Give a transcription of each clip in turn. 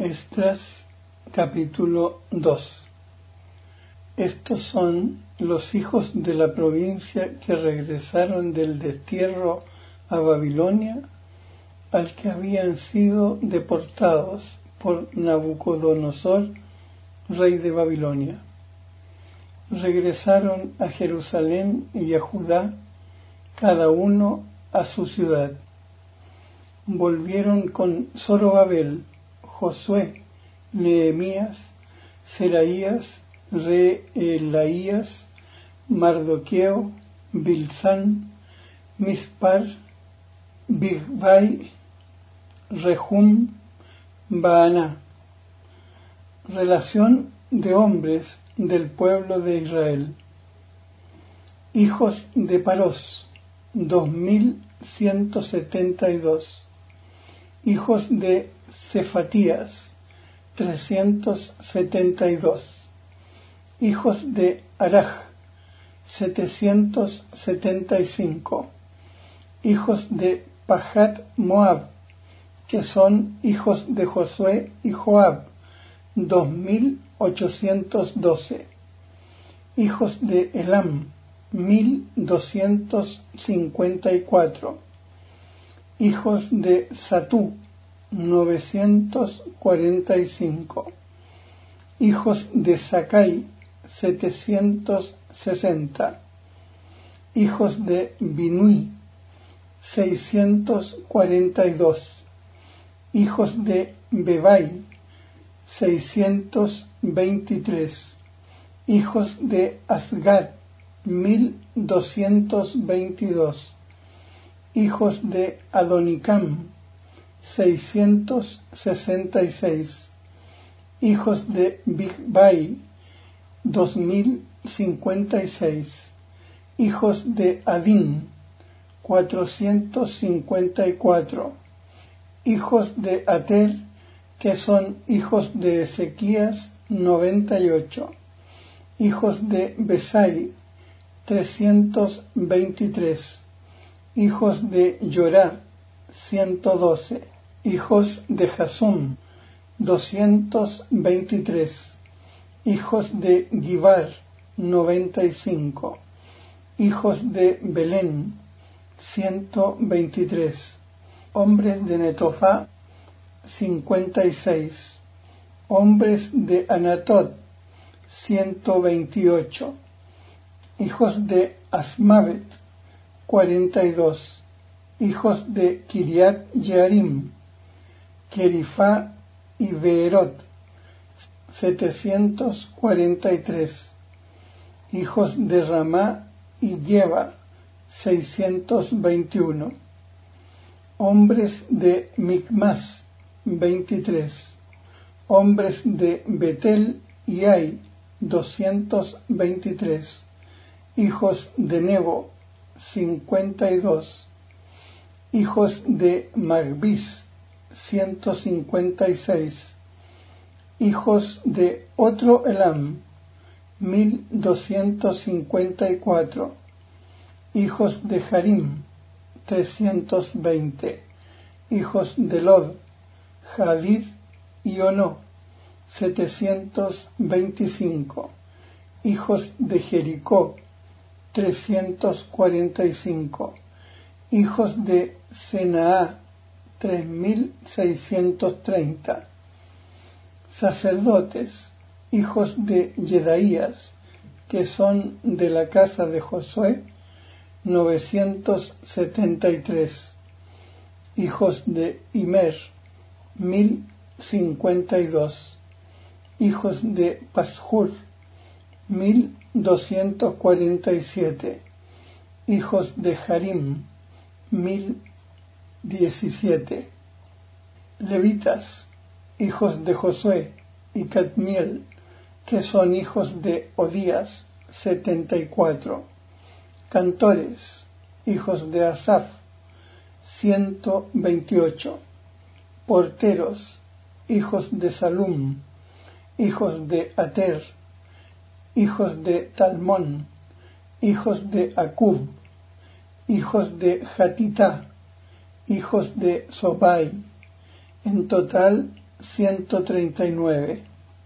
Esdras capítulo 2. Estos son los hijos de la provincia que regresaron del destierro a Babilonia, al que habían sido deportados por Nabucodonosor, rey de Babilonia. Regresaron a Jerusalén y a Judá, cada uno a su ciudad. Volvieron con Zorobabel, Josué, Nehemías, Seraías, Reelaías, Mardoqueo, Bilsán, Mispar, Bigvai, Rehum, Baaná. Relación de hombres del pueblo de Israel. Hijos de Parós, 2172. Hijos de Cefatías, 372. Hijos de Araj, 775. Hijos de Pahat Moab, que son hijos de Josué y Joab, 2812. Hijos de Elam, 1254. Hijos de Satú, 945. Hijos de Sakai, 760. Hijos de Binui, 642. Hijos de Bebai, 623. Hijos de Asgad, 1222. Hijos de Adonicam, 666. Hijos de Bigvai, 2056. Hijos de Adín, 454. Hijos de Ater, que son hijos de Ezequías, 98. Hijos de Besai, 323. Hijos de Yorá, 112. Hijos de Jasum, 223. Hijos de Gibar, 95. Hijos de Belén, 123. Hombres de Netofá, 56. Hombres de Anatot, 128. Hijos de Asmavet, 42. Hijos de Kiriat Yearim, Kerifá y Beerot, 743. Hijos de Ramá y Lleva, 621. Hombres de Micmas, 23. Hombres de Betel y Ai, 223. Hijos de Nebo, 52. Hijos de Magbis, 156. Hijos de otro Elam, 1254. Hijos de Harim, 320. Hijos de Lod, Hadid y Ono, 725. Hijos de Jericó, 345. Hijos de Senaá, 3630. Sacerdotes, hijos de Yedaías, que son de la casa de Josué, 973. Hijos de Imer, 1052. Hijos de Pashur, 1247. Hijos de Harim, 1017. Levitas, hijos de Josué y Cadmiel, que son hijos de Odías, 74. Cantores, hijos de Asaf, 128. Porteros, hijos de Salum, hijos de Ater, hijos de Talmón, hijos de Acub, hijos de Hatitá, hijos de Sobai, en total 139.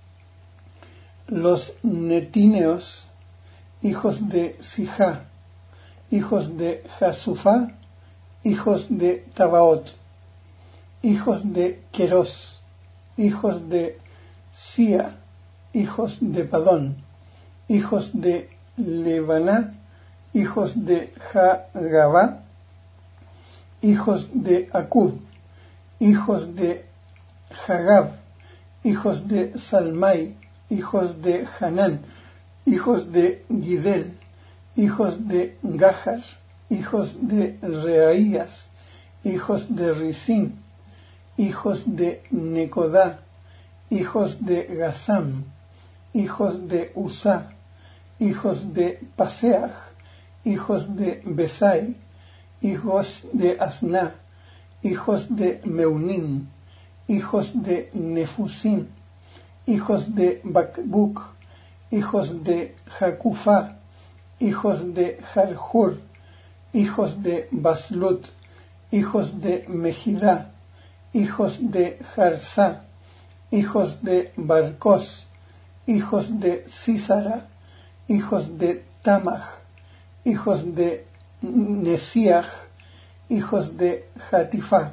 Los netineos, hijos de Sijá, hijos de Jasufá, hijos de Tabaot, hijos de Queros, hijos de Sia, hijos de Padón, hijos de Lebaná, hijos de Hagabá, hijos de Acub, hijos de Hagab, hijos de Salmai, hijos de Hanán, hijos de Gidel, hijos de Gahar, hijos de Reaías, hijos de Risín, hijos de Necodá, hijos de Gazam, hijos de Usá, hijos de Paseach, hijos de Besai, hijos de Asná, hijos de Meunín, hijos de Nefusim, hijos de Bakbuk, hijos de Jacufá, hijos de Jarjur, hijos de Baslut, hijos de Mejidá, hijos de Jarsá, hijos de Barcos, hijos de Sísara, hijos de Tamach, hijos de Nesiach, hijos de Jatifá.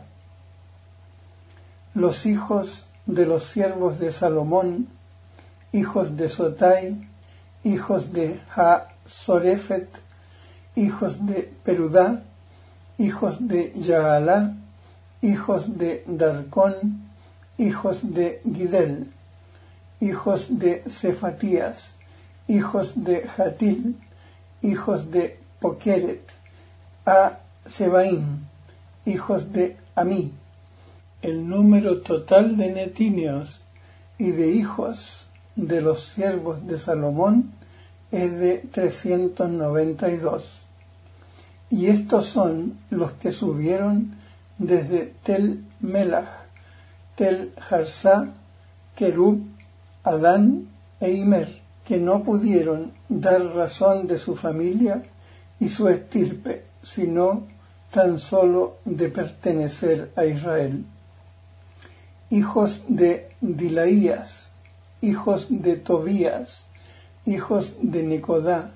Los hijos de los siervos de Salomón, hijos de Sotai, hijos de Ha-Sorefet, hijos de Perudá, hijos de Yaalá, hijos de Darcón, hijos de Gidel, hijos de Cefatías, hijos de Jatil, hijos de Pokeret, a Sebaim, hijos de Amí. El número total de netineos y de hijos de los siervos de Salomón es de 392. Y estos son los que subieron desde Tel Melach, Tel Jarsá, Kerub, Adán e Imer, que no pudieron dar razón de su familia y su estirpe, sino tan solo de pertenecer a Israel. Hijos de Dilaías, hijos de Tobías, hijos de Nicodá,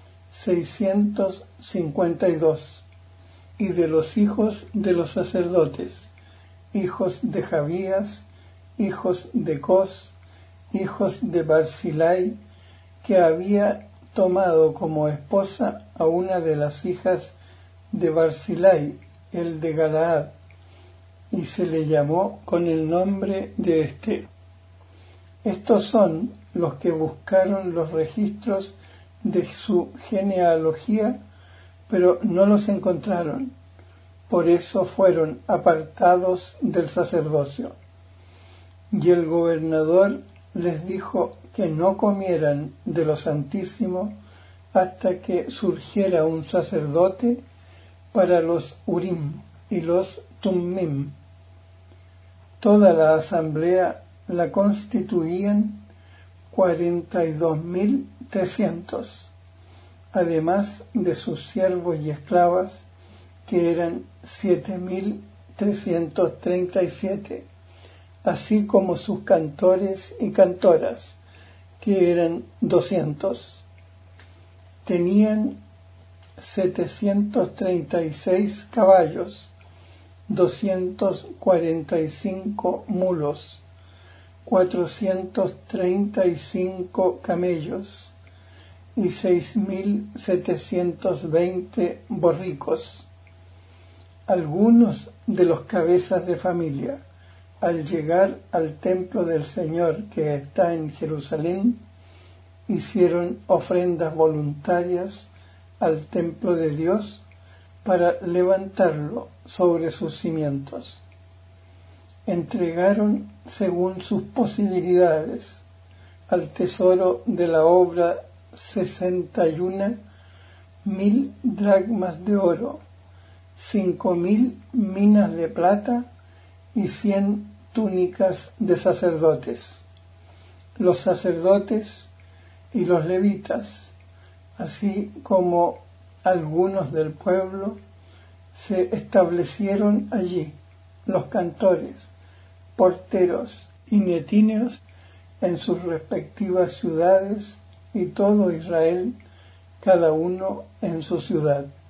652, y de los hijos de los sacerdotes, hijos de Jabías, hijos de Cos, hijos de Barzilai, que había tomado como esposa a una de las hijas de Barzilai, el de Galaad, y se le llamó con el nombre de Esther. Estos son los que buscaron los registros de su genealogía, pero no los encontraron. Por eso fueron apartados del sacerdocio. Y el gobernador les dijo que no comieran de lo santísimo hasta que surgiera un sacerdote para los Urim y los Tummim. Toda la asamblea la constituían 42.300, además de sus siervos y esclavas, que eran 7.337, así como sus cantores y cantoras, que eran 200. Tenían 736 caballos, 245 mulos, 435 camellos y 6.720 borricos. Algunos de los cabezas de familia, al llegar al templo del Señor que está en Jerusalén, hicieron ofrendas voluntarias al templo de Dios para levantarlo sobre sus cimientos. Entregaron según sus posibilidades al tesoro de la obra 61.000 dracmas de oro, 5.000 minas de plata y 100 túnicas de sacerdotes. Los sacerdotes y los levitas, así como algunos del pueblo, se establecieron allí, los cantores, porteros y netineos en sus respectivas ciudades, y todo Israel, cada uno en su ciudad.